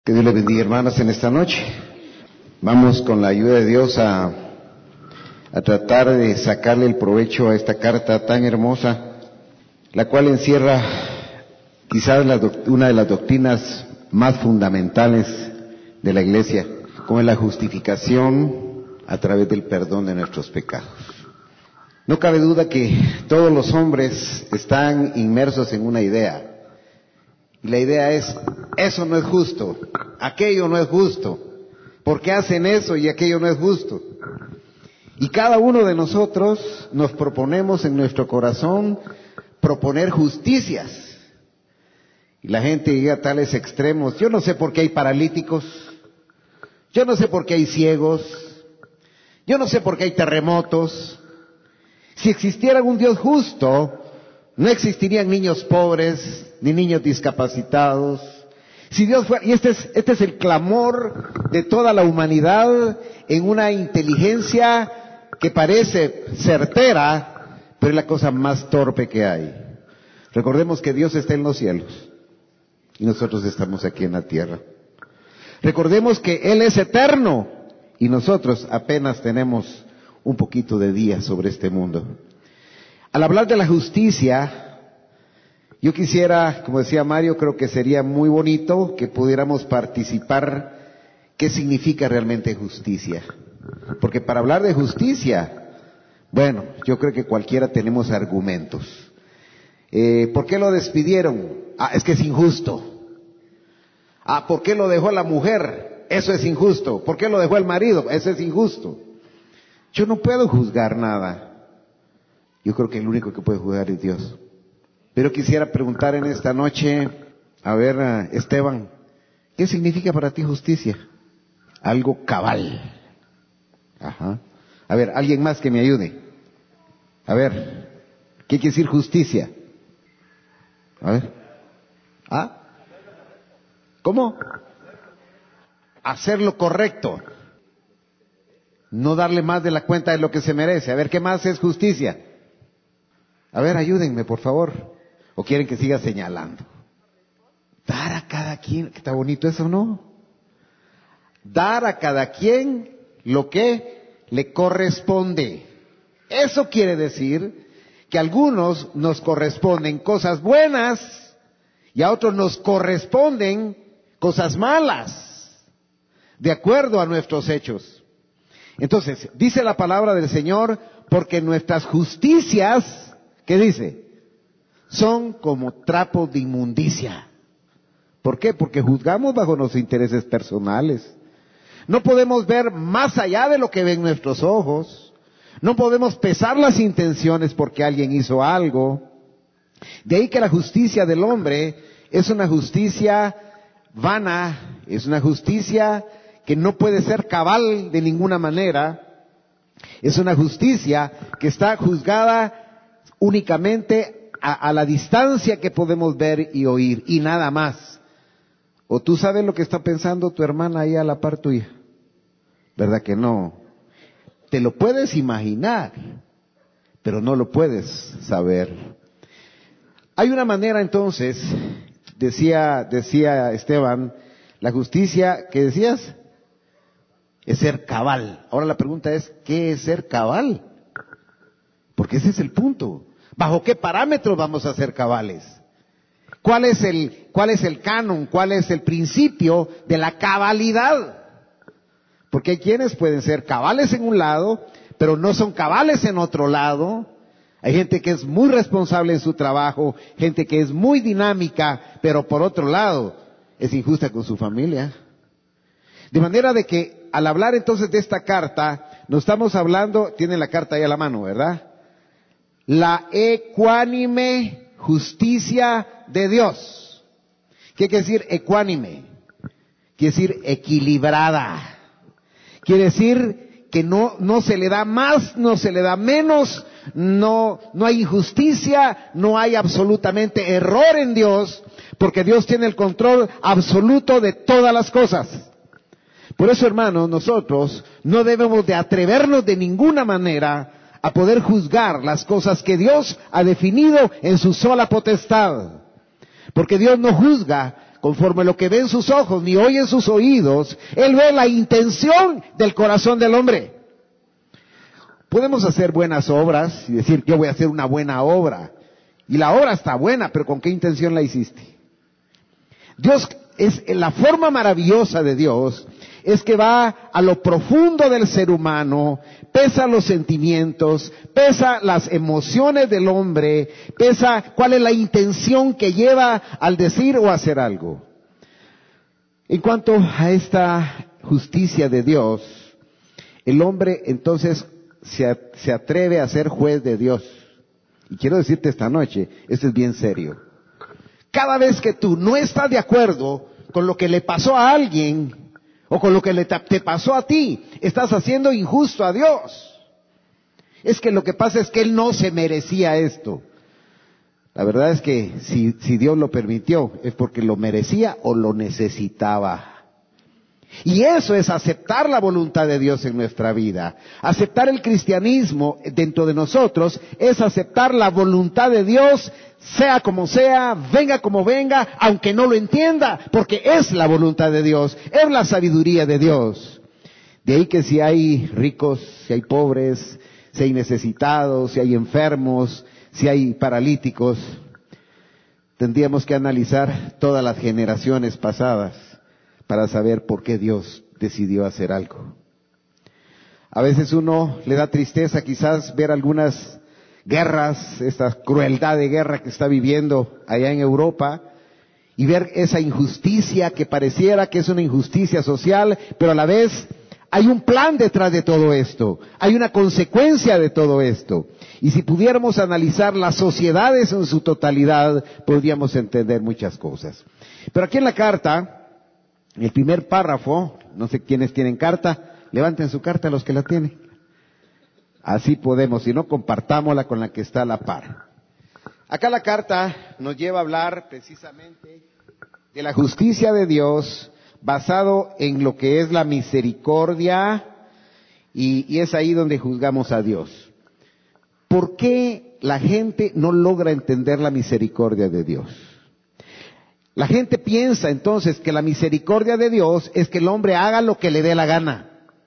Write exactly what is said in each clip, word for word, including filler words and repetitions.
Que Dios les bendiga, hermanas, en esta noche. Vamos con la ayuda de Dios a, a tratar de sacarle el provecho a esta carta tan hermosa, la cual encierra quizás la, una de las doctrinas más fundamentales de la Iglesia, como es la justificación a través del perdón de nuestros pecados. No cabe duda que todos los hombres están inmersos en una idea. Y la idea es, eso no es justo, aquello no es justo, ¿por qué hacen eso y aquello no es justo? Y cada uno de nosotros nos proponemos en nuestro corazón proponer justicias. Y la gente llega a tales extremos. Yo no sé por qué hay paralíticos, yo no sé por qué hay ciegos, yo no sé por qué hay terremotos. Si existiera un Dios justo, no existirían niños pobres, ni niños discapacitados. Si Dios fuera, y este es, este es el clamor de toda la humanidad en una inteligencia que parece certera, pero es la cosa más torpe que hay. Recordemos que Dios está en los cielos y nosotros estamos aquí en la tierra. Recordemos que Él es eterno y nosotros apenas tenemos un poquito de día sobre este mundo. Al hablar de la justicia, yo quisiera, como decía Mario, creo que sería muy bonito que pudiéramos participar qué significa realmente justicia. Porque para hablar de justicia, bueno, yo creo que cualquiera tenemos argumentos. Eh, ¿Por qué lo despidieron? Ah, es que es injusto. Ah, ¿por qué lo dejó la mujer? Eso es injusto. ¿Por qué lo dejó el marido? Eso es injusto. Yo no puedo juzgar nada. Yo creo que el único que puede juzgar es Dios. Pero quisiera preguntar en esta noche, a ver, uh, Esteban, ¿qué significa para ti justicia? Algo cabal. Ajá. A ver, alguien más que me ayude. A ver, ¿qué quiere decir justicia? A ver. ¿Ah? ¿Cómo? Hacer lo correcto. No darle más de la cuenta de lo que se merece. A ver, ¿qué más es justicia? A ver, ayúdenme, por favor. ¿O quieren que siga señalando? Dar a cada quien, ¿está bonito eso, no? Dar a cada quien lo que le corresponde. Eso quiere decir que a algunos nos corresponden cosas buenas y a otros nos corresponden cosas malas, de acuerdo a nuestros hechos. Entonces, dice la palabra del Señor, porque nuestras justicias, ¿qué dice? Son como trapos de inmundicia. ¿Por qué? Porque juzgamos bajo nuestros intereses personales. No podemos ver más allá de lo que ven nuestros ojos. No podemos pesar las intenciones porque alguien hizo algo. De ahí que la justicia del hombre es una justicia vana, es una justicia que no puede ser cabal de ninguna manera. Es una justicia que está juzgada únicamente a, a la distancia que podemos ver y oír, y nada más. ¿O tú sabes lo que está pensando tu hermana ahí a la par tuya? ¿Verdad que no? Te lo puedes imaginar, pero no lo puedes saber. Hay una manera entonces, decía, decía Esteban, la justicia, ¿qué decías? Es ser cabal. Ahora la pregunta es, ¿qué es ser cabal? Porque ese es el punto. ¿Bajo qué parámetros vamos a ser cabales? ¿Cuál es el, cuál es el canon? ¿Cuál es el principio de la cabalidad? Porque hay quienes pueden ser cabales en un lado, pero no son cabales en otro lado. Hay gente que es muy responsable en su trabajo, gente que es muy dinámica, pero por otro lado es injusta con su familia. De manera de que al hablar entonces de esta carta, nos estamos hablando, tienen la carta ahí a la mano, ¿verdad? La ecuánime justicia de Dios. ¿Qué quiere decir ecuánime? Quiere decir equilibrada. Quiere decir que no, no se le da más, no se le da menos, no, no hay injusticia, no hay absolutamente error en Dios, porque Dios tiene el control absoluto de todas las cosas. Por eso, hermanos, nosotros no debemos de atrevernos de ninguna manera a poder juzgar las cosas que Dios ha definido en su sola potestad. Porque Dios no juzga conforme lo que ven sus ojos, ni oyen sus oídos. Él ve la intención del corazón del hombre. Podemos hacer buenas obras y decir, yo voy a hacer una buena obra. Y la obra está buena, pero ¿con qué intención la hiciste? Dios es, la forma maravillosa de Dios es que va a lo profundo del ser humano, pesa los sentimientos, pesa las emociones del hombre, pesa cuál es la intención que lleva al decir o hacer algo. En cuanto a esta justicia de Dios, el hombre entonces se, se atreve a ser juez de Dios. Y quiero decirte esta noche, esto es bien serio. Cada vez que tú no estás de acuerdo con lo que le pasó a alguien, o con lo que le te pasó a ti, estás haciendo injusto a Dios. Es que lo que pasa es que Él no se merecía esto. La verdad es que si, si Dios lo permitió, es porque lo merecía o lo necesitaba. Y eso es aceptar la voluntad de Dios en nuestra vida. Aceptar el cristianismo dentro de nosotros es aceptar la voluntad de Dios, sea como sea, venga como venga, aunque no lo entienda, porque es la voluntad de Dios, es la sabiduría de Dios. De ahí que si hay ricos, si hay pobres, si hay necesitados, si hay enfermos, si hay paralíticos, tendríamos que analizar todas las generaciones pasadas para saber por qué Dios decidió hacer algo. A veces uno le da tristeza quizás ver algunas guerras, esta crueldad de guerra que está viviendo allá en Europa, y ver esa injusticia que pareciera que es una injusticia social, pero a la vez hay un plan detrás de todo esto, hay una consecuencia de todo esto. Y si pudiéramos analizar las sociedades en su totalidad, podríamos entender muchas cosas. Pero aquí en la carta, en el primer párrafo, no sé quiénes tienen carta, levanten su carta los que la tienen. Así podemos, si no, compartámosla con la que está a la par. Acá la carta nos lleva a hablar precisamente de la justicia de Dios basado en lo que es la misericordia y, y es ahí donde juzgamos a Dios. ¿Por qué la gente no logra entender la misericordia de Dios? La gente piensa entonces que la misericordia de Dios es que el hombre haga lo que le dé la gana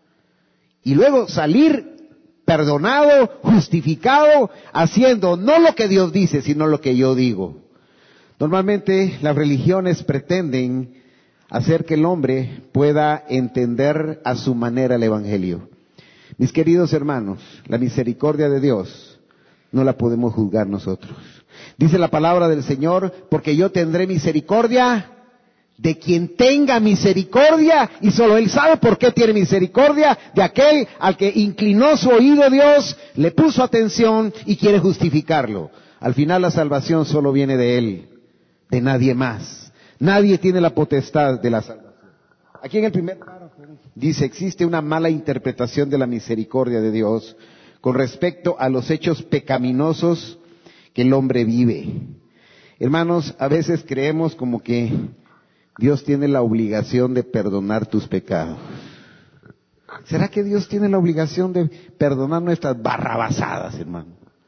y luego salir perdonado, justificado, haciendo no lo que Dios dice, sino lo que yo digo. Normalmente las religiones pretenden hacer que el hombre pueda entender a su manera el Evangelio. Mis queridos hermanos, la misericordia de Dios no la podemos juzgar nosotros. Dice la palabra del Señor, porque yo tendré misericordia de quien tenga misericordia, y solo Él sabe por qué tiene misericordia, de aquel al que inclinó su oído Dios, le puso atención y quiere justificarlo. Al final la salvación solo viene de Él, de nadie más. Nadie tiene la potestad de la salvación. Aquí en el primer párrafo dice, existe una mala interpretación de la misericordia de Dios con respecto a los hechos pecaminosos que el hombre vive. Hermanos, a veces creemos como que Dios tiene la obligación de perdonar tus pecados. ¿Será que Dios tiene la obligación de perdonar nuestras barrabasadas, hermano?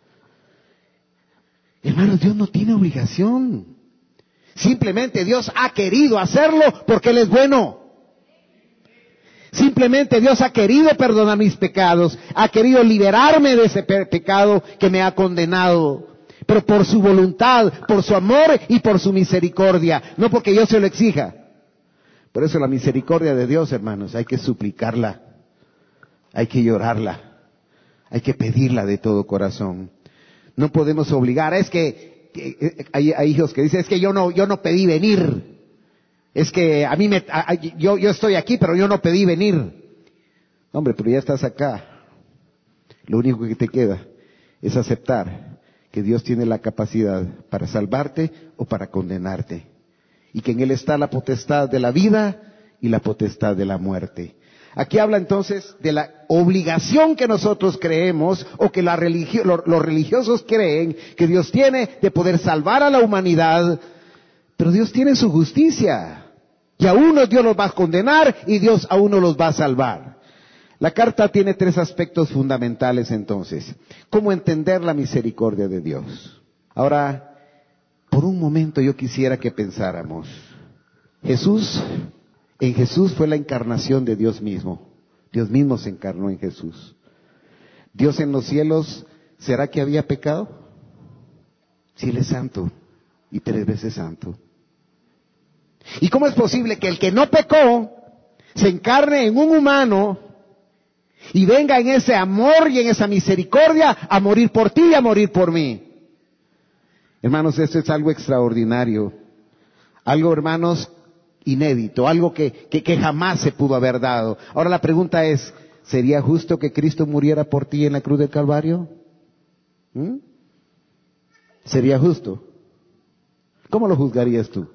Hermano, Dios no tiene obligación. Simplemente Dios ha querido hacerlo porque Él es bueno. Simplemente Dios ha querido perdonar mis pecados, ha querido liberarme de ese pe- pecado que me ha condenado. Pero por su voluntad, por su amor y por su misericordia, no porque yo se lo exija. Por eso la misericordia de Dios, hermanos, hay que suplicarla, hay que llorarla, hay que pedirla de todo corazón. No podemos obligar, es que, que hay, hay hijos que dicen, es que yo no, yo no pedí venir, es que a mí me, a, yo, yo estoy aquí, pero yo no pedí venir. Hombre, pero ya estás acá. Lo único que te queda es aceptar que Dios tiene la capacidad para salvarte o para condenarte. Y que en Él está la potestad de la vida y la potestad de la muerte. Aquí habla entonces de la obligación que nosotros creemos o que la religio- los, los religiosos creen que Dios tiene de poder salvar a la humanidad. Pero Dios tiene su justicia. Y a unos Dios los va a condenar y Dios a uno los va a salvar. La carta tiene tres aspectos fundamentales entonces. ¿Cómo entender la misericordia de Dios? Ahora, por un momento yo quisiera que pensáramos. Jesús, en Jesús fue la encarnación de Dios mismo. Dios mismo se encarnó en Jesús. Dios en los cielos, ¿será que había pecado? Si Él es santo y tres veces santo. ¿Y cómo es posible que el que no pecó se encarne en un humano y venga en ese amor y en esa misericordia a morir por ti y a morir por mí? Hermanos, esto es algo extraordinario. Algo, hermanos, inédito, algo que, que, que jamás se pudo haber dado. Ahora la pregunta es, ¿sería justo que Cristo muriera por ti en la cruz del Calvario? ¿Mm? ¿Sería justo? ¿Cómo lo juzgarías tú?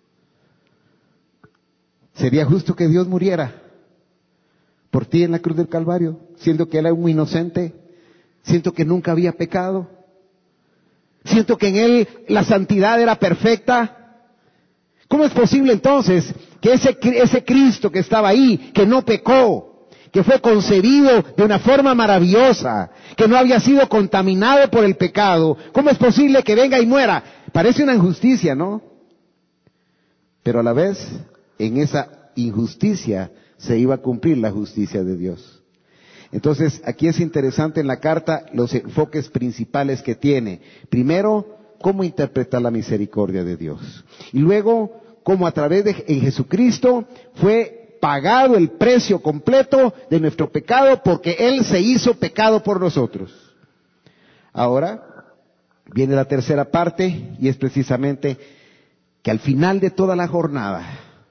¿Sería justo que Dios muriera por ti en la cruz del Calvario, siendo que Él era un inocente, siendo que nunca había pecado, siento que en Él la santidad era perfecta? ¿Cómo es posible entonces que ese, ese Cristo que estaba ahí, que no pecó, que fue concebido de una forma maravillosa, que no había sido contaminado por el pecado, cómo es posible que venga y muera? Parece una injusticia, ¿no? Pero a la vez, en esa injusticia se iba a cumplir la justicia de Dios. Entonces, aquí es interesante en la carta los enfoques principales que tiene. Primero, cómo interpretar la misericordia de Dios. Y luego, cómo a través de en Jesucristo fue pagado el precio completo de nuestro pecado, porque Él se hizo pecado por nosotros. Ahora, viene la tercera parte, y es precisamente que al final de toda la jornada,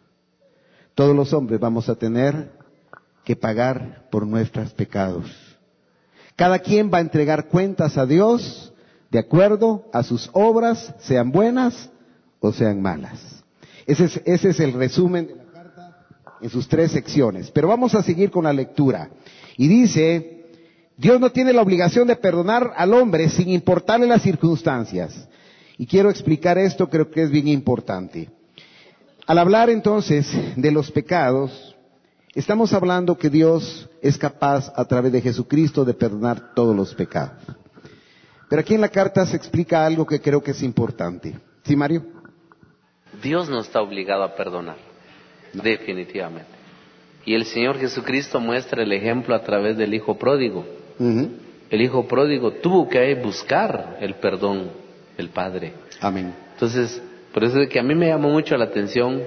todos los hombres vamos a tener que pagar por nuestros pecados. Cada quien va a entregar cuentas a Dios de acuerdo a sus obras, sean buenas o sean malas. Ese es, ese es el resumen de la carta en sus tres secciones. Pero vamos a seguir con la lectura. Y dice, Dios no tiene la obligación de perdonar al hombre sin importarle las circunstancias. Y quiero explicar esto, creo que es bien importante. Al hablar entonces de los pecados, estamos hablando que Dios es capaz a través de Jesucristo de perdonar todos los pecados. Pero aquí en la carta se explica algo que creo que es importante. ¿Sí, Mario? Dios no está obligado a perdonar, no. Definitivamente. Y el Señor Jesucristo muestra el ejemplo a través del Hijo Pródigo. Uh-huh. El Hijo Pródigo tuvo que buscar el perdón del Padre. Amén. Entonces, por eso es que a mí me llamó mucho la atención,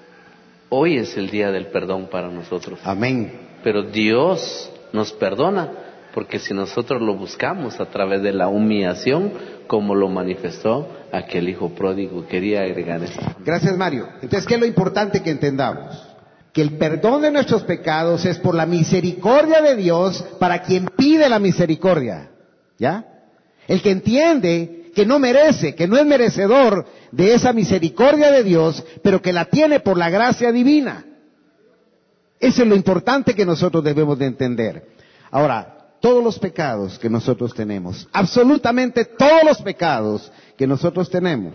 hoy es el día del perdón para nosotros. Amén. Pero Dios nos perdona, porque si nosotros lo buscamos a través de la humillación, como lo manifestó aquel Hijo Pródigo. Quería agregar esto. Gracias, Mario. Entonces, ¿qué es lo importante que entendamos? Que el perdón de nuestros pecados es por la misericordia de Dios para quien pide la misericordia. ¿Ya? El que entiende que no merece, que no es merecedor de esa misericordia de Dios, pero que la tiene por la gracia divina. Eso es lo importante que nosotros debemos de entender. Ahora, todos los pecados que nosotros tenemos, absolutamente todos los pecados que nosotros tenemos,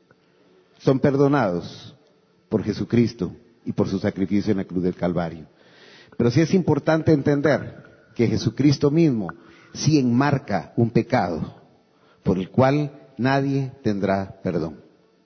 son perdonados por Jesucristo y por su sacrificio en la cruz del Calvario. Pero sí es importante entender que Jesucristo mismo sí enmarca un pecado por el cual nadie tendrá perdón.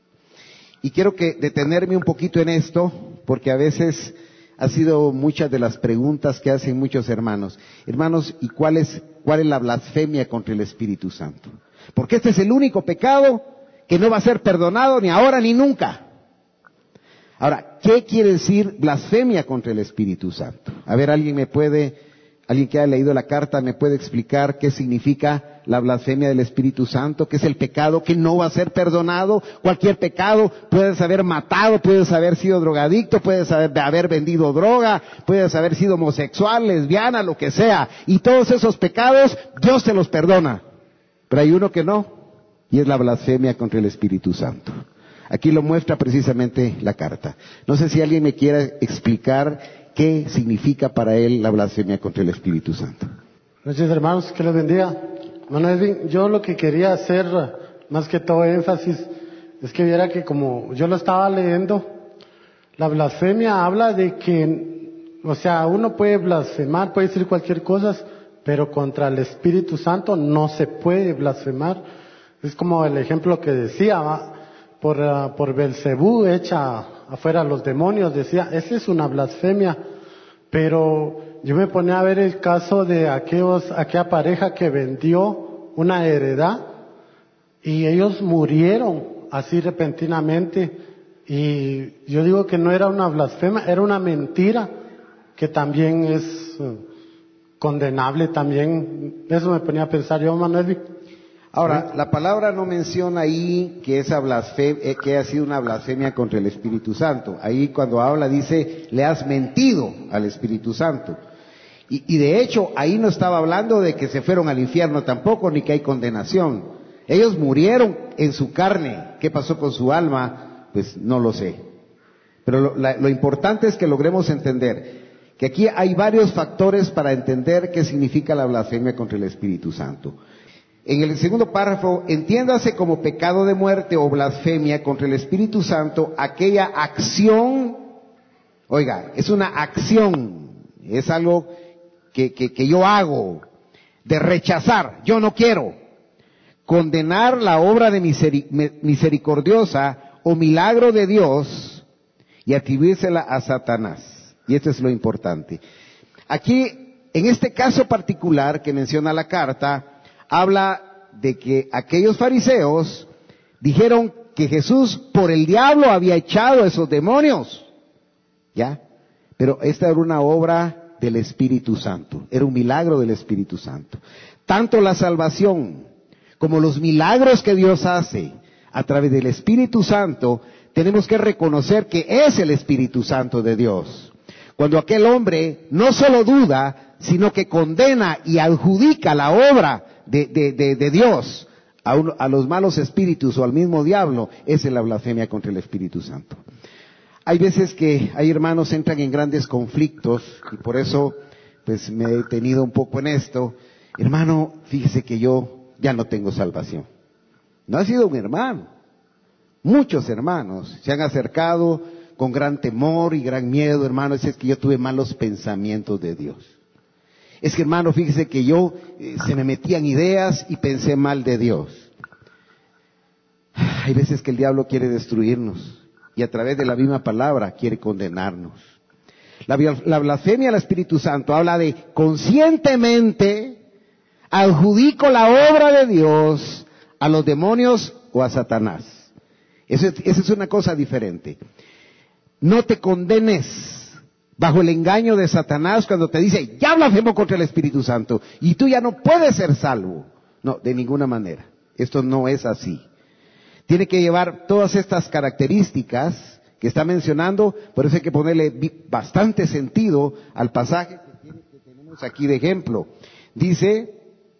Y quiero que detenerme un poquito en esto, porque a veces ha sido muchas de las preguntas que hacen muchos hermanos. Hermanos, ¿y cuál es, cuál es la blasfemia contra el Espíritu Santo? Porque este es el único pecado que no va a ser perdonado ni ahora ni nunca. Ahora, ¿qué quiere decir blasfemia contra el Espíritu Santo? A ver, alguien me puede, alguien que haya leído la carta, me puede explicar qué significa la blasfemia del Espíritu Santo, que es el pecado que no va a ser perdonado. Cualquier pecado, puedes haber matado, puedes haber sido drogadicto, puedes haber, haber vendido droga, puedes haber sido homosexual, lesbiana, lo que sea. Y todos esos pecados, Dios te los perdona. Pero hay uno que no, y es la blasfemia contra el Espíritu Santo. Aquí lo muestra precisamente la carta. No sé si alguien me quiere explicar qué significa para él la blasfemia contra el Espíritu Santo. Gracias, hermanos, que les bendiga. Bueno, Edwin, yo lo que quería hacer, más que todo énfasis, es que viera que como yo lo estaba leyendo, la blasfemia habla de que, o sea, uno puede blasfemar, puede decir cualquier cosa, pero contra el Espíritu Santo no se puede blasfemar. Es como el ejemplo que decía, ¿va? por uh, por Belcebú echa afuera los demonios. Decía, esa es una blasfemia. Pero yo me ponía a ver el caso de aquellos, aquella pareja que vendió una heredad y ellos murieron así repentinamente. Y yo digo que no era una blasfemia, era una mentira que también es uh, condenable también. Eso me ponía a pensar yo, Manuel. Ahora, ¿sí? La palabra no menciona ahí que esa blasfemia, que ha sido una blasfemia contra el Espíritu Santo. Ahí cuando habla dice, le has mentido al Espíritu Santo. Y, y de hecho, ahí no estaba hablando de que se fueron al infierno tampoco, ni que hay condenación. Ellos murieron en su carne. ¿Qué pasó con su alma? Pues no lo sé. Pero lo, la, lo importante es que logremos entender que aquí hay varios factores para entender qué significa la blasfemia contra el Espíritu Santo. En el segundo párrafo, entiéndase como pecado de muerte o blasfemia contra el Espíritu Santo aquella acción, oiga, es una acción, es algo que, que, que yo hago, de rechazar, yo no quiero, condenar la obra de misericordiosa o milagro de Dios y atribuírsela a Satanás. Y esto es lo importante. Aquí, en este caso particular que menciona la carta, habla de que aquellos fariseos dijeron que Jesús por el diablo había echado esos demonios, ¿ya? Pero esta era una obra del Espíritu Santo, era un milagro del Espíritu Santo. Tanto la salvación como los milagros que Dios hace a través del Espíritu Santo, tenemos que reconocer que es el Espíritu Santo de Dios. Cuando aquel hombre no solo duda, sino que condena y adjudica la obra de, de, de, de Dios a, un, a los malos espíritus o al mismo diablo, esa es la blasfemia contra el Espíritu Santo. Hay veces que hay hermanos entran en grandes conflictos y por eso pues me he detenido un poco en esto. Hermano, fíjese que yo ya no tengo salvación. No ha sido un hermano. Muchos hermanos se han acercado con gran temor y gran miedo, hermano, es que yo tuve malos pensamientos de Dios. Es que, hermano, fíjese que yo, eh, se me metían ideas y pensé mal de Dios. Hay veces que el diablo quiere destruirnos y a través de la misma palabra quiere condenarnos. La, la blasfemia al Espíritu Santo habla de conscientemente adjudico la obra de Dios a los demonios o a Satanás. Eso es, eso es una cosa diferente. No te condenes bajo el engaño de Satanás cuando te dice, ya blasfemo contra el Espíritu Santo y tú ya no puedes ser salvo. No, de ninguna manera. Esto no es así. Tiene que llevar todas estas características que está mencionando, por eso hay que ponerle bastante sentido al pasaje que tenemos aquí de ejemplo. Dice,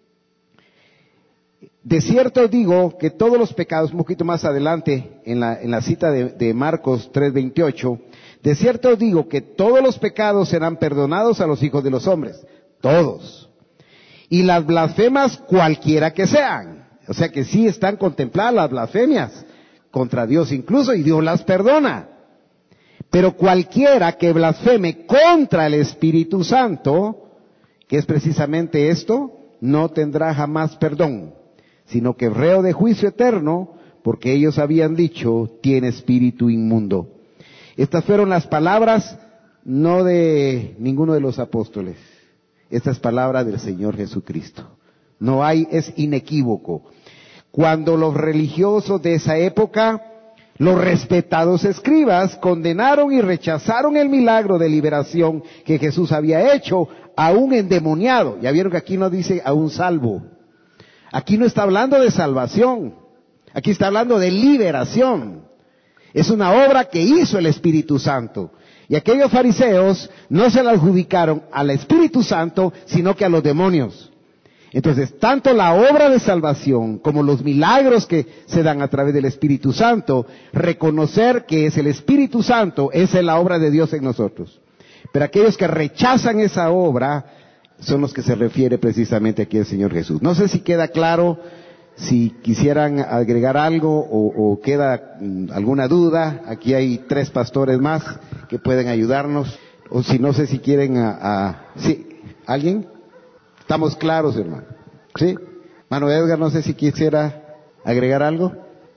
de cierto digo que todos los pecados, un poquito más adelante en la, en la cita de, de Marcos tres veintiocho, de cierto digo que todos los pecados serán perdonados a los hijos de los hombres, todos. Y las blasfemas cualquiera que sean, o sea que sí están contempladas las blasfemias contra Dios incluso y Dios las perdona. Pero cualquiera que blasfeme contra el Espíritu Santo, que es precisamente esto, no tendrá jamás perdón, sino que reo de juicio eterno, porque ellos habían dicho, tiene espíritu inmundo. Estas fueron las palabras no de ninguno de los apóstoles, estas palabras del Señor Jesucristo. No hay, es inequívoco. Cuando los religiosos de esa época, los respetados escribas, condenaron y rechazaron el milagro de liberación que Jesús había hecho a un endemoniado. Ya vieron que aquí no dice a un salvo. Aquí no está hablando de salvación. Aquí está hablando de liberación. Es una obra que hizo el Espíritu Santo. Y aquellos fariseos no se la adjudicaron al Espíritu Santo, sino que a los demonios. Entonces, tanto la obra de salvación como los milagros que se dan a través del Espíritu Santo, reconocer que es el Espíritu Santo, esa es la obra de Dios en nosotros. Pero aquellos que rechazan esa obra, son los que se refiere precisamente aquí el Señor Jesús. No sé si queda claro. Si quisieran agregar algo o, o queda mm, alguna duda, aquí hay tres pastores más que pueden ayudarnos. O si no sé si quieren a, a ¿sí? ¿Alguien? Estamos claros, hermano. ¿Sí? Hermano Edgar, no sé si quisiera agregar algo.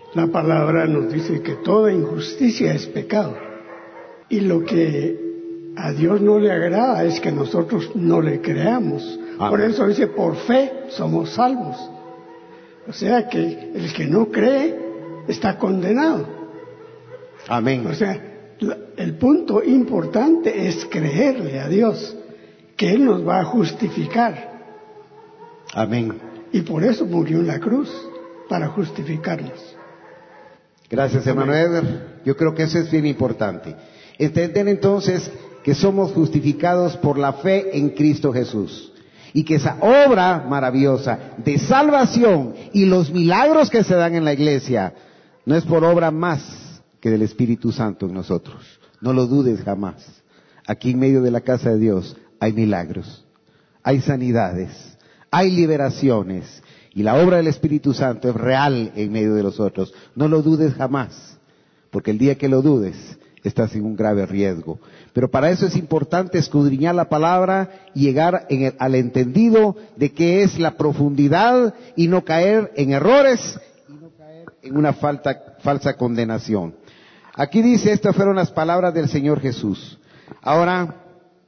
La palabra nos dice que toda injusticia es pecado. Y lo que a Dios no le agrada es que nosotros no le creamos. Ah. Por eso dice, por fe somos salvos. O sea que el que no cree está condenado. Amén. O sea, el punto importante es creerle a Dios, que Él nos va a justificar. Amén. Y por eso murió en la cruz, para justificarnos. Gracias, hermano Edgar. Yo creo que eso es bien importante. Entender entonces que somos justificados por la fe en Cristo Jesús. Y que esa obra maravillosa de salvación y los milagros que se dan en la iglesia no es por obra más que del Espíritu Santo en nosotros. No lo dudes jamás. Aquí en medio de la casa de Dios hay milagros, hay sanidades, hay liberaciones. Y la obra del Espíritu Santo es real en medio de nosotros. No lo dudes jamás, porque el día que lo dudes, estás en un grave riesgo. Pero para eso es importante escudriñar la palabra y llegar en el, al entendido de qué es la profundidad y no caer en errores y no caer en una falta, falsa condenación. Aquí dice, estas fueron las palabras del Señor Jesús. Ahora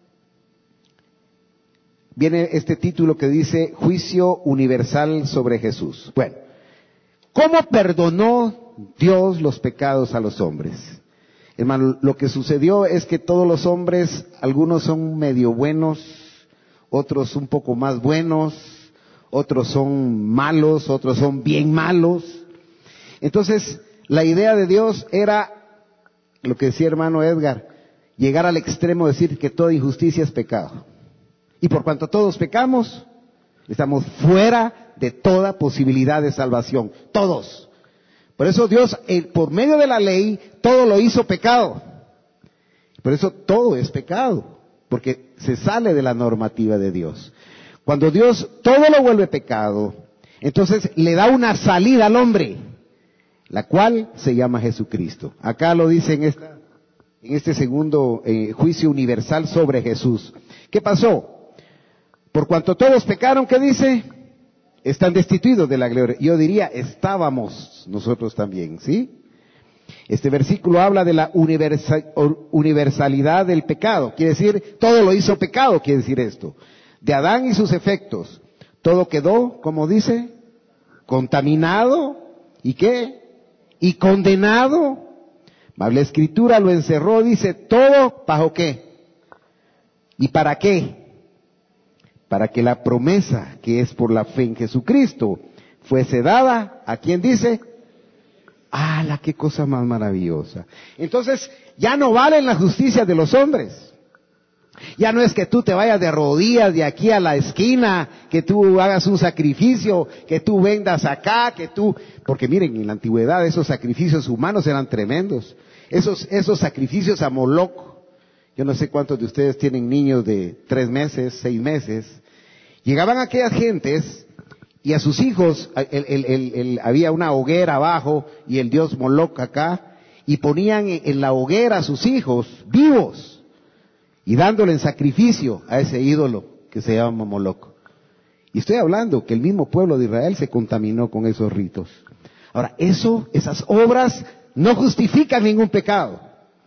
viene este título que dice Juicio Universal sobre Jesús. Bueno, ¿cómo perdonó Dios los pecados a los hombres? Hermano, lo que sucedió es que todos los hombres, algunos son medio buenos, otros un poco más buenos, otros son malos, otros son bien malos. Entonces, la idea de Dios era, lo que decía hermano Edgar, llegar al extremo de decir que toda injusticia es pecado. Y por cuanto todos pecamos, estamos fuera de toda posibilidad de salvación. Todos. Por eso Dios, eh, por medio de la ley, todo lo hizo pecado. Por eso todo es pecado, porque se sale de la normativa de Dios. Cuando Dios todo lo vuelve pecado, entonces le da una salida al hombre, la cual se llama Jesucristo. Acá lo dice en, esta, en este segundo eh, juicio universal sobre Jesús. ¿Qué pasó? Por cuanto todos pecaron, ¿qué dice? Están destituidos de la gloria. Yo diría, estábamos nosotros también, ¿sí? Este versículo habla de la universal, universalidad del pecado. Quiere decir, todo lo hizo pecado, quiere decir esto. De Adán y sus efectos, todo quedó, como dice, contaminado, ¿y qué? Y condenado. La Escritura lo encerró, dice, todo, ¿bajo qué? ¿Y para qué? Para que la promesa que es por la fe en Jesucristo fuese dada, ¿a quién dice? ¡Ah, la qué cosa más maravillosa! Entonces, ya no valen las justicias de los hombres. Ya no es que tú te vayas de rodillas de aquí a la esquina, que tú hagas un sacrificio, que tú vendas acá, que tú... Porque miren, en la antigüedad esos sacrificios humanos eran tremendos. Esos, esos sacrificios a Moloch. Yo no sé cuántos de ustedes tienen niños de tres meses, seis meses. Llegaban aquellas gentes y a sus hijos, el, el, el, el, había una hoguera abajo y el dios Moloch acá, y ponían en la hoguera a sus hijos vivos y dándole en sacrificio a ese ídolo que se llama Moloch. Y estoy hablando que el mismo pueblo de Israel se contaminó con esos ritos. Ahora, eso, esas obras no justifican ningún pecado.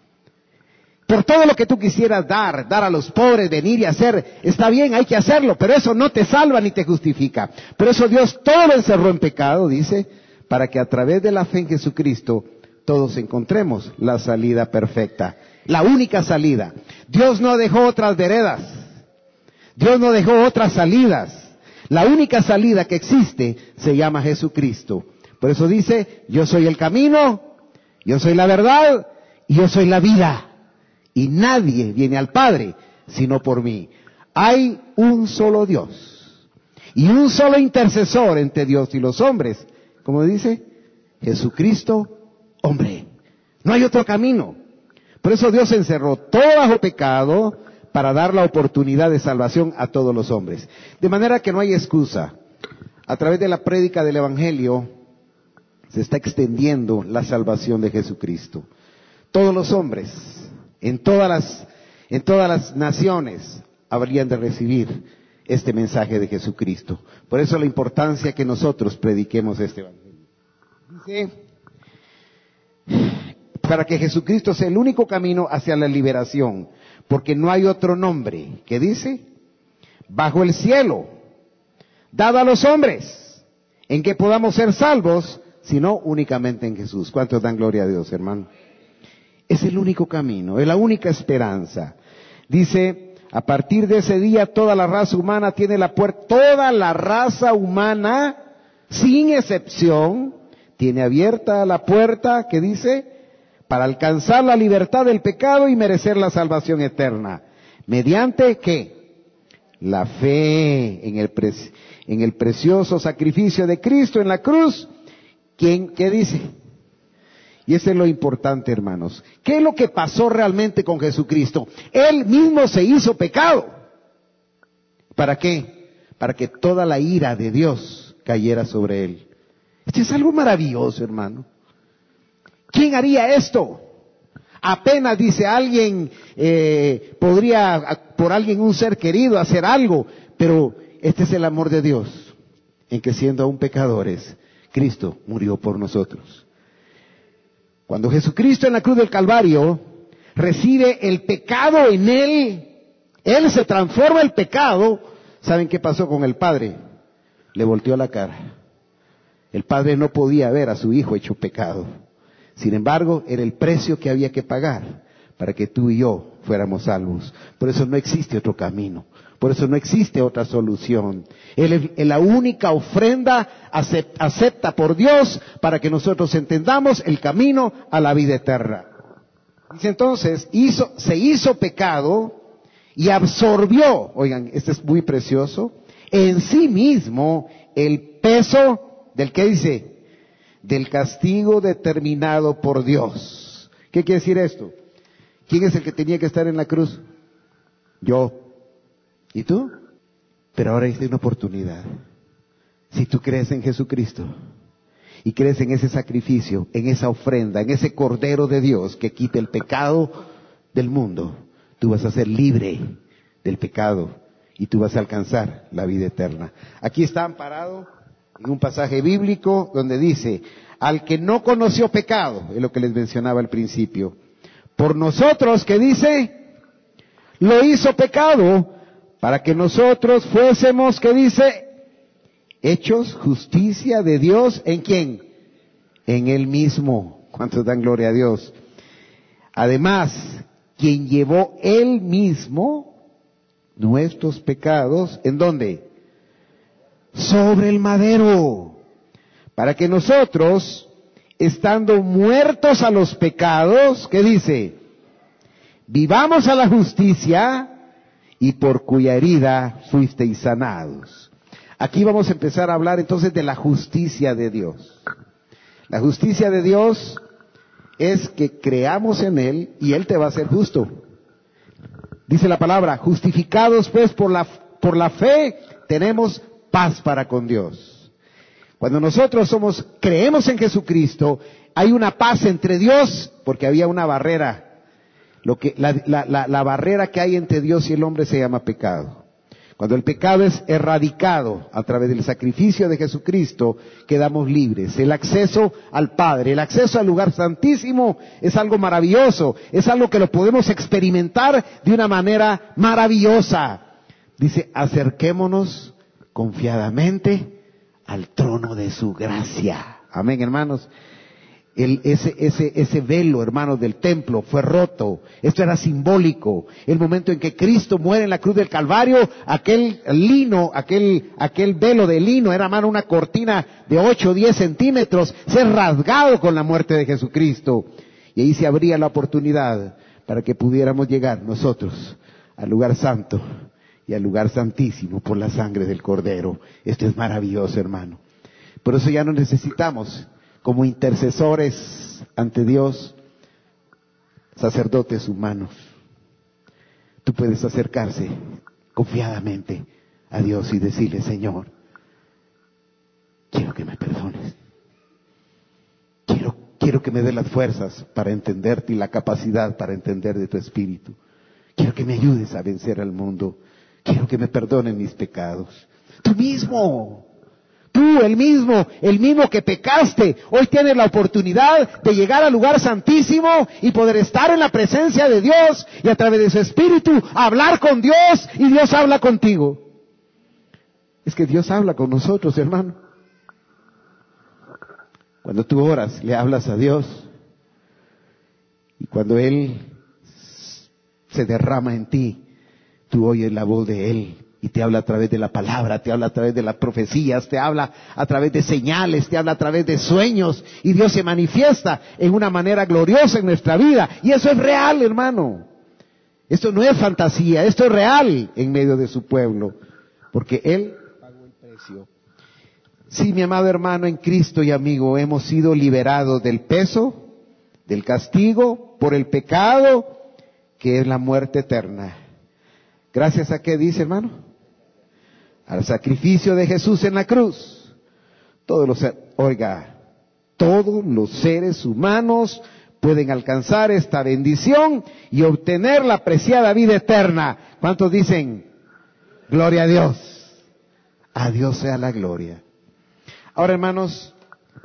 Por todo lo que tú quisieras dar, dar a los pobres, venir y hacer, está bien, hay que hacerlo, pero eso no te salva ni te justifica. Por eso Dios todo lo encerró en pecado, dice, para que a través de la fe en Jesucristo todos encontremos la salida perfecta, la única salida. Dios no dejó otras veredas, Dios no dejó otras salidas. La única salida que existe se llama Jesucristo. Por eso dice, yo soy el camino, yo soy la verdad y yo soy la vida. Y nadie viene al Padre sino por mí. Hay un solo Dios y un solo intercesor entre Dios y los hombres. ¿Cómo dice? Jesucristo, hombre. No hay otro camino. Por eso Dios encerró todo bajo pecado para dar la oportunidad de salvación a todos los hombres. De manera que no hay excusa. A través de la prédica del Evangelio se está extendiendo la salvación de Jesucristo. Todos los hombres, en todas las, en todas las naciones, habrían de recibir este mensaje de Jesucristo. Por eso la importancia que nosotros prediquemos este Evangelio. Dice, para que Jesucristo sea el único camino hacia la liberación, porque no hay otro nombre, ¿qué dice? Bajo el cielo, dado a los hombres, en que podamos ser salvos, sino únicamente en Jesús. ¿Cuántos dan gloria a Dios, hermano? Es el único camino, es la única esperanza. Dice, a partir de ese día toda la raza humana tiene la puerta, toda la raza humana, sin excepción, tiene abierta la puerta, que dice, para alcanzar la libertad del pecado y merecer la salvación eterna. ¿Mediante qué? La fe en el, pre, en el precioso sacrificio de Cristo en la cruz. ¿Quién, qué dice? Y eso es lo importante, hermanos. ¿Qué es lo que pasó realmente con Jesucristo? Él mismo se hizo pecado. ¿Para qué? Para que toda la ira de Dios cayera sobre él. Esto es algo maravilloso, hermano. ¿Quién haría esto? Apenas, dice alguien, eh, podría por alguien, un ser querido, hacer algo, pero este es el amor de Dios, en que siendo aún pecadores, Cristo murió por nosotros. Cuando Jesucristo en la cruz del Calvario recibe el pecado en él, él se transforma el pecado. ¿Saben qué pasó con el Padre? Le volteó la cara. El Padre no podía ver a su Hijo hecho pecado. Sin embargo, era el precio que había que pagar para que tú y yo fuéramos salvos. Por eso no existe otro camino. Por eso no existe otra solución. Él es la única ofrenda acepta por Dios para que nosotros entendamos el camino a la vida eterna. Dice entonces, hizo, se hizo pecado y absorbió, oigan, esto es muy precioso, en sí mismo el peso del que dice, del castigo determinado por Dios. ¿Qué quiere decir esto? ¿Quién es el que tenía que estar en la cruz? Yo. ¿Y tú? Pero ahora hay una oportunidad. Si tú crees en Jesucristo y crees en ese sacrificio, en esa ofrenda, en ese Cordero de Dios que quita el pecado del mundo, tú vas a ser libre del pecado y tú vas a alcanzar la vida eterna. Aquí está amparado en un pasaje bíblico donde dice, al que no conoció pecado, es lo que les mencionaba al principio, por nosotros, que dice, lo hizo pecado, para que nosotros fuésemos, que dice, hechos justicia de Dios, ¿en quién? En Él mismo. ¿Cuántos dan gloria a Dios? Además, quien llevó Él mismo nuestros pecados, ¿en dónde? Sobre el madero, para que nosotros, estando muertos a los pecados, ¿qué dice? Vivamos a la justicia, y por cuya herida fuisteis sanados. Aquí vamos a empezar a hablar entonces de la justicia de Dios. La justicia de Dios es que creamos en Él y Él te va a hacer justo. Dice la palabra, justificados pues por la, por la fe, tenemos paz para con Dios. Cuando nosotros somos, creemos en Jesucristo, hay una paz entre Dios, porque había una barrera. Lo que, la, la, la, la barrera que hay entre Dios y el hombre se llama pecado. Cuando el pecado es erradicado a través del sacrificio de Jesucristo, quedamos libres. El acceso al Padre, el acceso al lugar santísimo es algo maravilloso, es algo que lo podemos experimentar de una manera maravillosa. Dice, acerquémonos confiadamente al trono de su gracia. Amén, hermanos. El, ese, ese, ese velo, hermanos, del templo fue roto. Esto era simbólico. El momento en que Cristo muere en la cruz del Calvario, aquel lino, aquel, aquel velo de lino, era, hermano, una cortina de ocho o diez centímetros, se rasgado con la muerte de Jesucristo. Y ahí se abría la oportunidad para que pudiéramos llegar nosotros al lugar santo y al lugar santísimo por la sangre del Cordero. Esto es maravilloso, hermano. Por eso ya no necesitamos, como intercesores ante Dios, sacerdotes humanos. Tú puedes acercarse confiadamente a Dios y decirle, Señor, quiero que me perdones. Quiero, quiero que me dé las fuerzas para entenderte y la capacidad para entender de tu espíritu. Quiero que me ayudes a vencer al mundo. Quiero que me perdonen mis pecados. Tú mismo. Tú, el mismo, el mismo que pecaste, hoy tienes la oportunidad de llegar al lugar santísimo y poder estar en la presencia de Dios y a través de su Espíritu hablar con Dios, y Dios habla contigo. Es que Dios habla con nosotros, hermano. Cuando tú oras, le hablas a Dios, y cuando Él se derrama en ti, tú oyes la voz de Él. Y te habla a través de la palabra, te habla a través de las profecías, te habla a través de señales, te habla a través de sueños. Y Dios se manifiesta en una manera gloriosa en nuestra vida. Y eso es real, hermano. Esto no es fantasía, esto es real en medio de su pueblo. Porque Él pagó el precio. Sí, mi amado hermano en Cristo y amigo, hemos sido liberados del peso, del castigo, por el pecado, que es la muerte eterna. ¿Gracias a qué dice, hermano? Al sacrificio de Jesús en la cruz. Todos los, oiga, todos los seres humanos pueden alcanzar esta bendición y obtener la preciada vida eterna. ¿Cuántos dicen? Gloria a Dios. A Dios sea la gloria. Ahora, hermanos,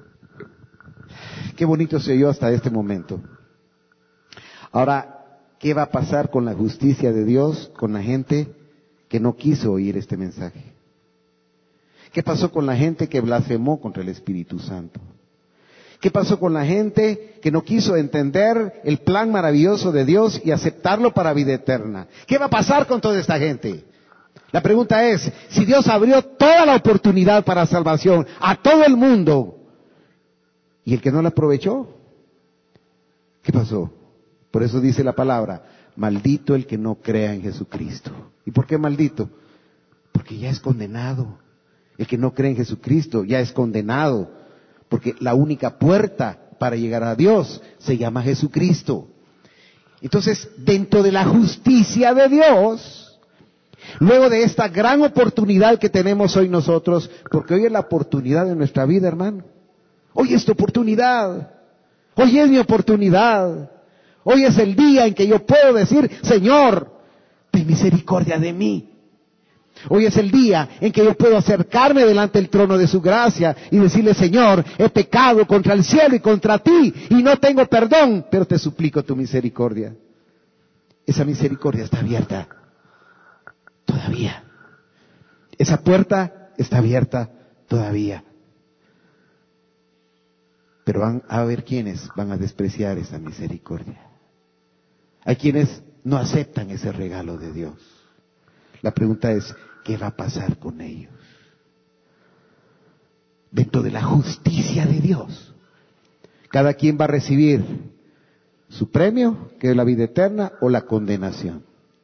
qué bonito se oyó hasta este momento. Ahora, ¿qué va a pasar con la justicia de Dios, con la gente que no quiso oír este mensaje? ¿Qué pasó con la gente que blasfemó contra el Espíritu Santo? ¿Qué pasó con la gente que no quiso entender el plan maravilloso de Dios y aceptarlo para vida eterna? ¿Qué va a pasar con toda esta gente? La pregunta es, si Dios abrió toda la oportunidad para salvación a todo el mundo, ¿y el que no la aprovechó? ¿Qué pasó? Por eso dice la palabra, maldito el que no crea en Jesucristo. ¿Y por qué maldito? Porque ya es condenado. El que no cree en Jesucristo ya es condenado. Porque la única puerta para llegar a Dios se llama Jesucristo. Entonces, dentro de la justicia de Dios, luego de esta gran oportunidad que tenemos hoy nosotros, porque hoy es la oportunidad de nuestra vida, hermano. Hoy es tu oportunidad. Hoy es mi oportunidad. Hoy es el día en que yo puedo decir, Señor, ten misericordia de mí. Hoy es el día en que yo puedo acercarme delante del trono de su gracia y decirle, Señor, he pecado contra el cielo y contra ti y no tengo perdón, pero te suplico tu misericordia. Esa misericordia está abierta todavía. Esa puerta está abierta todavía. Pero van a haber quienes van a despreciar esa misericordia. Hay quienes no aceptan ese regalo de Dios. La pregunta es, ¿qué va a pasar con ellos? Dentro de la justicia de Dios, cada quien va a recibir su premio, que es la vida eterna, o la condenación.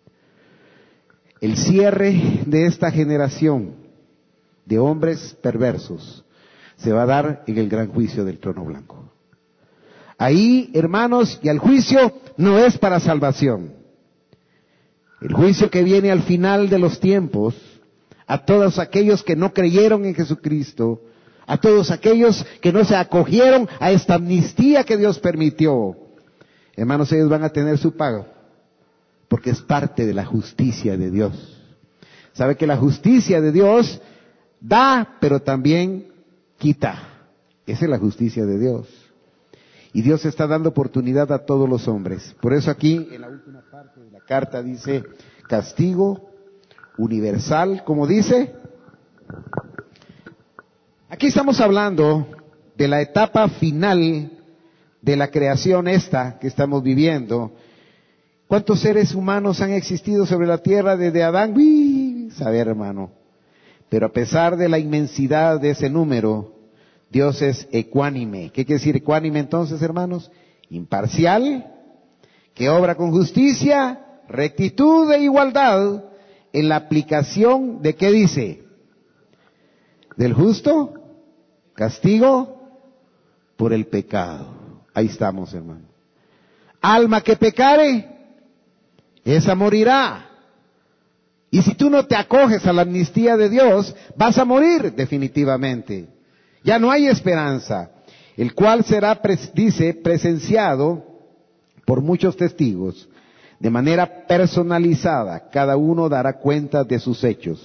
El cierre de esta generación de hombres perversos se va a dar en el gran juicio del trono blanco. Ahí, hermanos, y el juicio no es para salvación. El juicio que viene al final de los tiempos, a todos aquellos que no creyeron en Jesucristo, a todos aquellos que no se acogieron a esta amnistía que Dios permitió. Hermanos, ellos van a tener su pago, porque es parte de la justicia de Dios. ¿Sabe que la justicia de Dios da, pero también quita? Esa es la justicia de Dios. Y Dios está dando oportunidad a todos los hombres. Por eso aquí, en la última parte de la carta, dice castigo universal, como dice. Aquí estamos hablando de la etapa final de la creación esta que estamos viviendo. ¿Cuántos seres humanos han existido sobre la tierra desde Adán? ¡Uy! Saber, hermano. Pero a pesar de la inmensidad de ese número, Dios es ecuánime. ¿Qué quiere decir ecuánime entonces, hermanos? Imparcial, que obra con justicia, rectitud e igualdad en la aplicación de, ¿qué dice? Del justo castigo por el pecado. Ahí estamos, hermano. Alma que pecare, esa morirá. Y si tú no te acoges a la amnistía de Dios, vas a morir definitivamente. Ya no hay esperanza, el cual será, dice, presenciado por muchos testigos, de manera personalizada. Cada uno dará cuenta de sus hechos.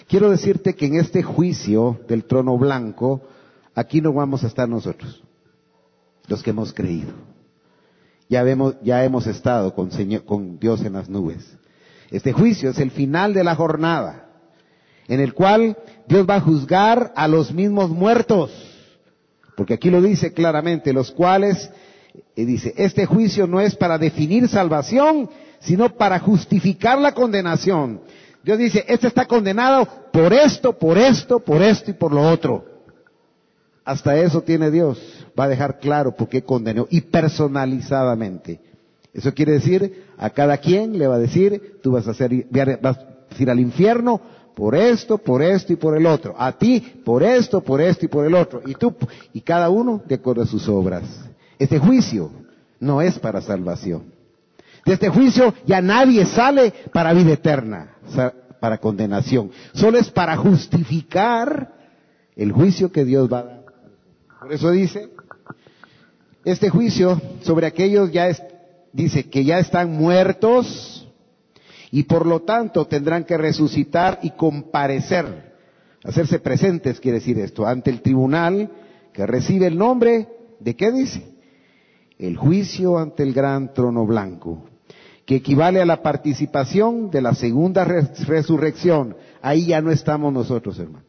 Quiero decirte que en este juicio del trono blanco, aquí no vamos a estar nosotros, los que hemos creído. Ya vemos, ya hemos estado con, Señor, con Dios en las nubes. Este juicio es el final de la jornada, en el cual Dios va a juzgar a los mismos muertos. Porque aquí lo dice claramente, los cuales, eh, dice, este juicio no es para definir salvación, sino para justificar la condenación. Dios dice, este está condenado por esto, por esto, por esto y por lo otro. Hasta eso tiene Dios. Va a dejar claro por qué condenó, y personalizadamente. Eso quiere decir, a cada quien le va a decir, tú vas a, hacer, vas a ir al infierno por esto, por esto y por el otro. A ti, por esto, por esto y por el otro. Y tú, y cada uno de acuerdo a sus obras. Este juicio no es para salvación. De este juicio ya nadie sale para vida eterna, para condenación. Solo es para justificar el juicio que Dios va a dar. Por eso dice, este juicio sobre aquellos ya es, dice que ya están muertos y por lo tanto tendrán que resucitar y comparecer, hacerse presentes, quiere decir esto, ante el tribunal que recibe el nombre de, ¿qué dice? El juicio ante el gran trono blanco, que equivale a la participación de la segunda res- resurrección. Ahí ya no estamos nosotros, hermano.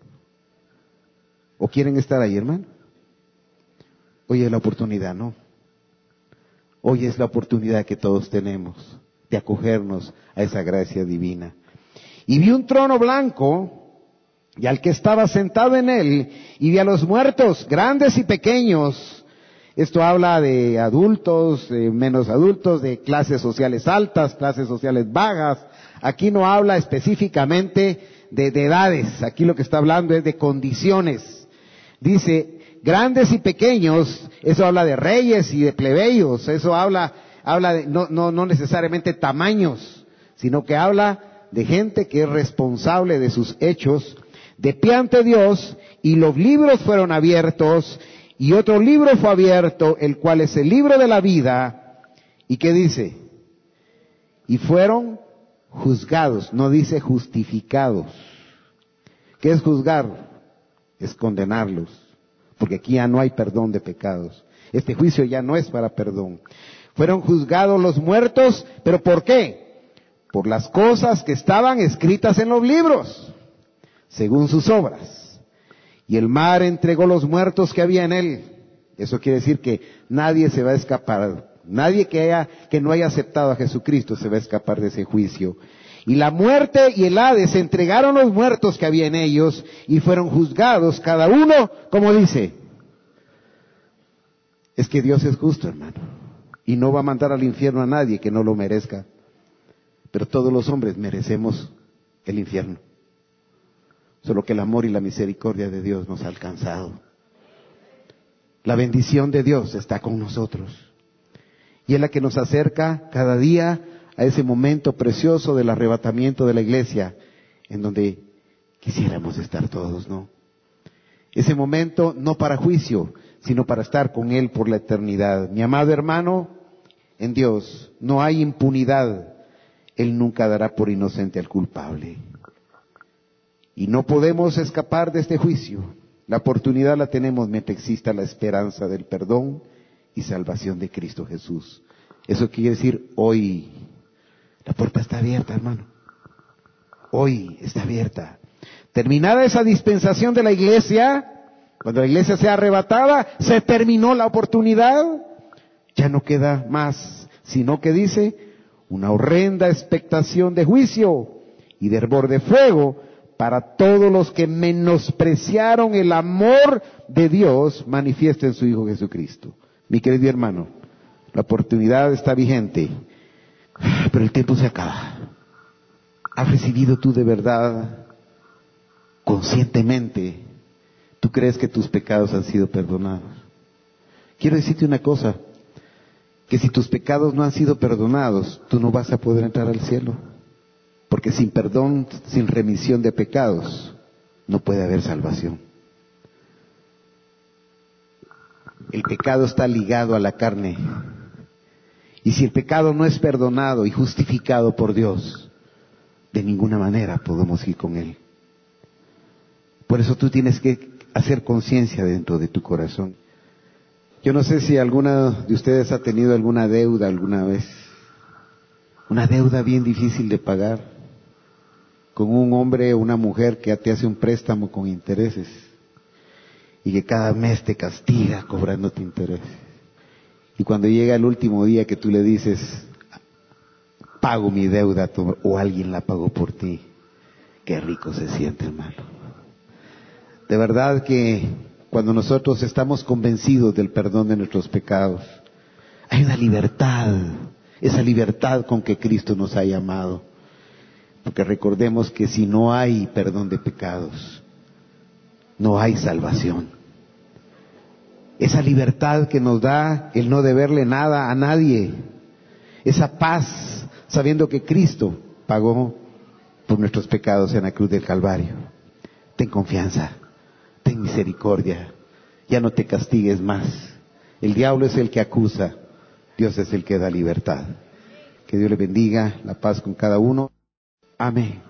¿O quieren estar ahí, hermano? Hoy es la oportunidad, ¿no? Hoy es la oportunidad que todos tenemos de acogernos a esa gracia divina. Y vi un trono blanco, y al que estaba sentado en él, y vi a los muertos, grandes y pequeños. Esto habla de adultos, de menos adultos, de clases sociales altas, clases sociales bajas. Aquí no habla específicamente de, de edades, aquí lo que está hablando es de condiciones. Dice, grandes y pequeños, eso habla de reyes y de plebeyos, eso habla, habla de, no, no, no necesariamente tamaños, sino que habla de gente que es responsable de sus hechos, de pie ante Dios, y los libros fueron abiertos, y otro libro fue abierto, el cual es el libro de la vida, y ¿qué dice? Y fueron juzgados, no dice justificados. ¿Qué es juzgar? Es condenarlos. Porque aquí ya no hay perdón de pecados. Este juicio ya no es para perdón. Fueron juzgados los muertos, ¿pero por qué? Por las cosas que estaban escritas en los libros, según sus obras. Y el mar entregó los muertos que había en él. Eso quiere decir que nadie se va a escapar. Nadie que haya, que no haya aceptado a Jesucristo se va a escapar de ese juicio. Y la muerte y el Hades entregaron los muertos que había en ellos y fueron juzgados cada uno, como dice. Es que Dios es justo, hermano, y no va a mandar al infierno a nadie que no lo merezca. Pero todos los hombres merecemos el infierno. Solo que el amor y la misericordia de Dios nos ha alcanzado. La bendición de Dios está con nosotros. Y es la que nos acerca cada día a ese momento precioso del arrebatamiento de la iglesia, en donde quisiéramos estar todos, ¿no? Ese momento no para juicio, sino para estar con Él por la eternidad. Mi amado hermano, en Dios no hay impunidad. Él nunca dará por inocente al culpable. Y no podemos escapar de este juicio. La oportunidad la tenemos mientras exista la esperanza del perdón y salvación de Cristo Jesús. Eso quiere decir hoy. La puerta está abierta, hermano. Hoy está abierta. Terminada esa dispensación de la iglesia, cuando la iglesia sea arrebatada, se terminó la oportunidad. Ya no queda más, sino que dice, una horrenda expectación de juicio y de hervor de fuego para todos los que menospreciaron el amor de Dios manifiesto en su Hijo Jesucristo. Mi querido hermano, la oportunidad está vigente. Pero el tiempo se acaba. ¿Has recibido tú de verdad, conscientemente, tú crees que tus pecados han sido perdonados? Quiero decirte una cosa, que si tus pecados no han sido perdonados, tú no vas a poder entrar al cielo. Porque sin perdón, sin remisión de pecados, no puede haber salvación. El pecado está ligado a la carne. Y si el pecado no es perdonado y justificado por Dios, de ninguna manera podemos ir con Él. Por eso tú tienes que hacer conciencia dentro de tu corazón. Yo no sé si alguna de ustedes ha tenido alguna deuda alguna vez. Una deuda bien difícil de pagar. Con un hombre o una mujer que te hace un préstamo con intereses. Y que cada mes te castiga cobrándote intereses. Y cuando llega el último día que tú le dices, pago mi deuda, o alguien la pagó por ti, qué rico se siente, hermano. De verdad que cuando nosotros estamos convencidos del perdón de nuestros pecados, hay una libertad, esa libertad con que Cristo nos ha llamado. Porque recordemos que si no hay perdón de pecados, no hay salvación. Esa libertad que nos da el no deberle nada a nadie, esa paz sabiendo que Cristo pagó por nuestros pecados en la cruz del Calvario. Ten confianza, ten misericordia, ya no te castigues más. El diablo es el que acusa, Dios es el que da libertad. Que Dios le bendiga, la paz con cada uno. Amén.